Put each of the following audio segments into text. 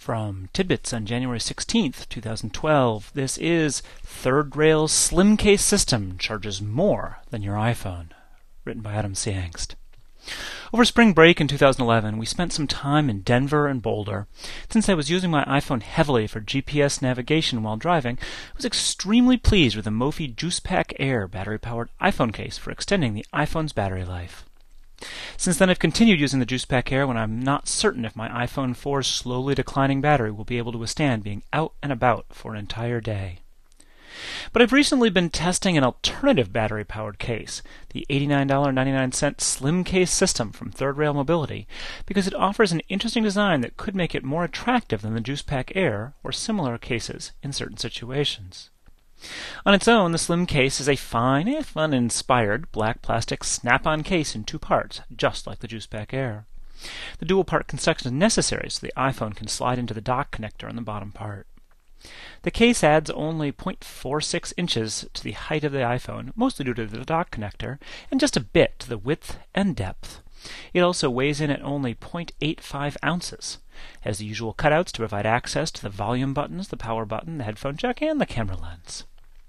From Tidbits on January 16th, 2012, this is Third Rail's Slim Case System Charges More Than Your iPhone, written by Adam C. Angst. Over spring break in 2011, we spent some time in Denver and Boulder. Since I was using my iPhone heavily for GPS navigation while driving, I was extremely pleased with the Mophie JuicePak Air battery-powered iPhone case for extending the iPhone's battery life. Since then, I've continued using the JuicePak Air when I'm not certain if my iPhone 4's slowly declining battery will be able to withstand being out and about for an entire day. But I've recently been testing an alternative battery-powered case, the $89.99 Slim Case System from Third Rail Mobility, because it offers an interesting design that could make it more attractive than the JuicePak Air or similar cases in certain situations. On its own, the Slim Case is a fine, if uninspired, black plastic snap-on case in two parts, just like the JuicePak Air. The dual-part construction is necessary so the iPhone can slide into the dock connector on the bottom part. The case adds only 0.46 inches to the height of the iPhone, mostly due to the dock connector, and just a bit to the width and depth. It also weighs in at only 0.85 ounces. It has the usual cutouts to provide access to the volume buttons, the power button, the headphone jack, and the camera lens.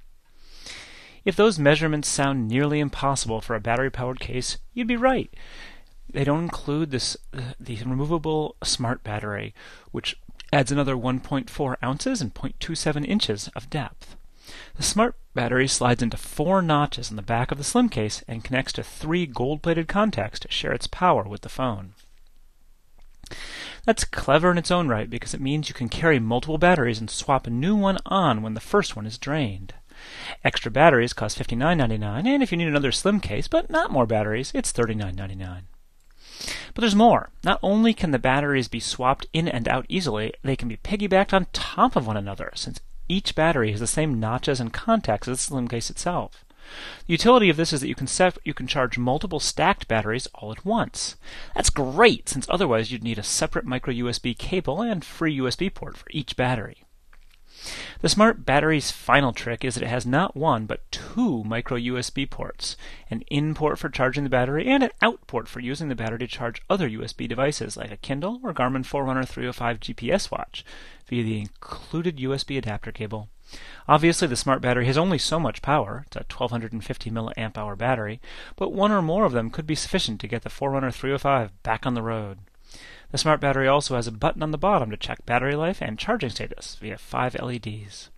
If those measurements sound nearly impossible for a battery-powered case, you'd be right. They don't include the removable smart battery, which adds another 1.4 ounces and 0.27 inches of depth. The smart battery slides into 4 notches on the back of the Slim case and connects to 3 gold-plated contacts to share its power with the phone. That's clever in its own right because it means you can carry multiple batteries and swap a new one on when the first one is drained. Extra batteries cost $59.99, and if you need another Slim case, but not more batteries, it's $39.99. But there's more. Not only can the batteries be swapped in and out easily, they can be piggybacked on top of one another, since each battery has the same notches and contacts as the Slim case itself. The utility of this is that you can charge multiple stacked batteries all at once. That's great, since otherwise you'd need a separate micro USB cable and free USB port for each battery. The smart battery's final trick is that it has not one but 2 micro USB ports, an in port for charging the battery and an out port for using the battery to charge other USB devices like a Kindle or Garmin Forerunner 305 GPS watch via the included USB adapter cable. Obviously, the smart battery has only so much power, it's a 1250 mAh battery, but one or more of them could be sufficient to get the Forerunner 305 back on the road. The smart battery also has a button on the bottom to check battery life and charging status via 5 LEDs.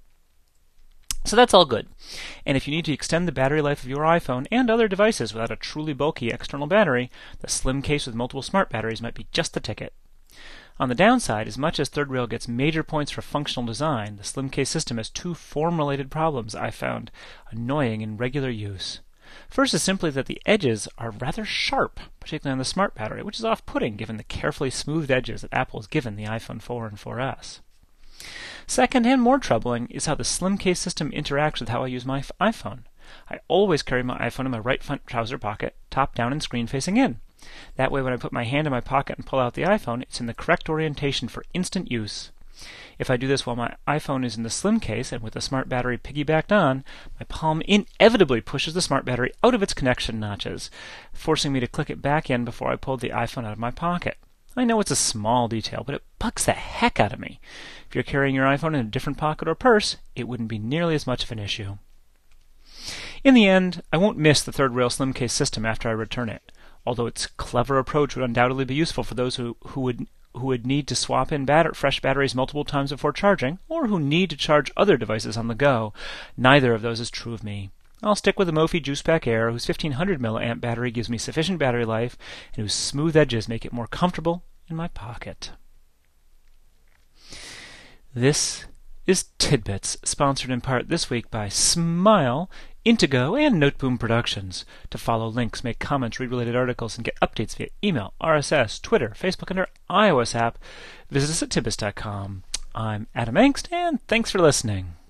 So that's all good. And if you need to extend the battery life of your iPhone and other devices without a truly bulky external battery, the Slim case with multiple smart batteries might be just the ticket. On the downside, as much as Third Rail gets major points for functional design, the Slim case system has 2 form-related problems I found annoying in regular use. First is simply that the edges are rather sharp, particularly on the smart battery, which is off-putting given the carefully smoothed edges that Apple has given the iPhone 4 and 4S. Second, and more troubling, is how the Slim case system interacts with how I use my iPhone. I always carry my iPhone in my right front trouser pocket, top down and screen facing in. That way when I put my hand in my pocket and pull out the iPhone, it's in the correct orientation for instant use. If I do this while my iPhone is in the Slim case and with the smart battery piggybacked on, my palm inevitably pushes the smart battery out of its connection notches, forcing me to click it back in before I pull the iPhone out of my pocket. I know it's a small detail, but it bugs the heck out of me. If you're carrying your iPhone in a different pocket or purse, it wouldn't be nearly as much of an issue. In the end, I won't miss the Third Rail Slim case system after I return it, although its clever approach would undoubtedly be useful for those who would need to swap in fresh batteries multiple times before charging, or who need to charge other devices on the go. Neither of those is true of me. I'll stick with the Mophie JuicePak Air, whose 1500 mAh battery gives me sufficient battery life, and whose smooth edges make it more comfortable in my pocket. This is Tidbits, sponsored in part this week by Smile, Intego, and Noteboom Productions. To follow links, make comments, read related articles, and get updates via email, RSS, Twitter, Facebook, and our iOS app, visit us at tidbits.com. I'm Adam Angst, and thanks for listening.